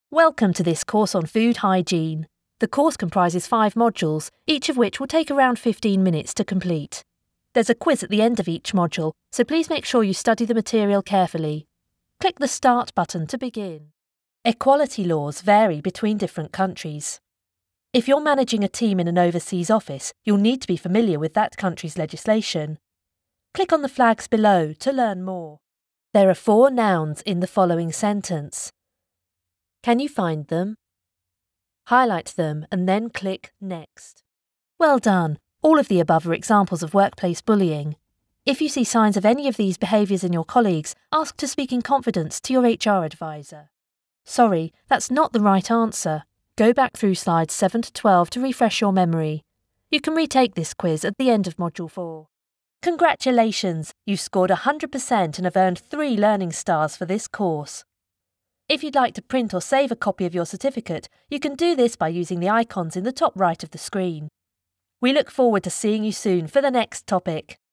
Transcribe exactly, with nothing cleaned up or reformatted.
Welcome to this course on food hygiene. The course comprises five modules, each of which will take around fifteen minutes to complete. There's a quiz at the end of each module, so please make sure you study the material carefully. Click the Start button to begin. Equality laws vary between different countries. If you're managing a team in an overseas office, you'll need to be familiar with that country's legislation. Click on the flags below to learn more. There are four nouns in the following sentence. Can you find them? Highlight them and then click Next. Well done! All of the above are examples of workplace bullying. If you see signs of any of these behaviours in your colleagues, ask to speak in confidence to your H R advisor. Sorry, that's not the right answer. Go back through slides seven to twelve to refresh your memory. You can retake this quiz at the end of Module four. Congratulations! You've scored one hundred percent and have earned three learning stars for this course. If you'd like to print or save a copy of your certificate, you can do this by using the icons in the top right of the screen. We look forward to seeing you soon for the next topic.